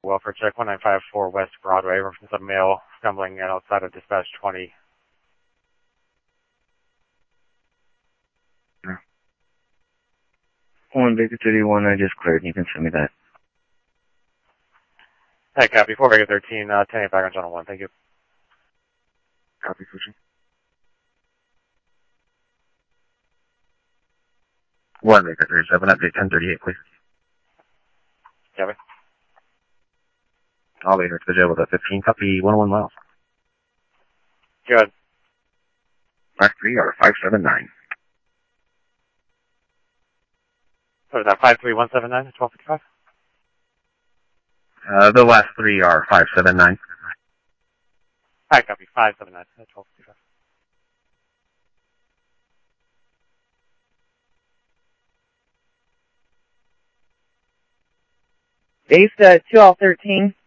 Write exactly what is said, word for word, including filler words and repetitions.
welfare check one nine five four West Broadway, reference a male stumbling outside of dispatch twenty. One Baker thirty-one, I just cleared. You can send me that. Hey, copy. four Baker thirteen, uh, ten eight back on channel one. Thank you. Copy, Fuji. one Baker thirty-seven, update ten thirty-eight, please. Copy. I'll be here to the jail with a fifteen, copy one oh one miles. Good. Last three are five seven nine. What is that, five three one seven nine, twelve fifty-five? Uh, the last three are five seven nine. Hi, copy, five seven nine, twelve fifty-five. Base uh, two L thirteen.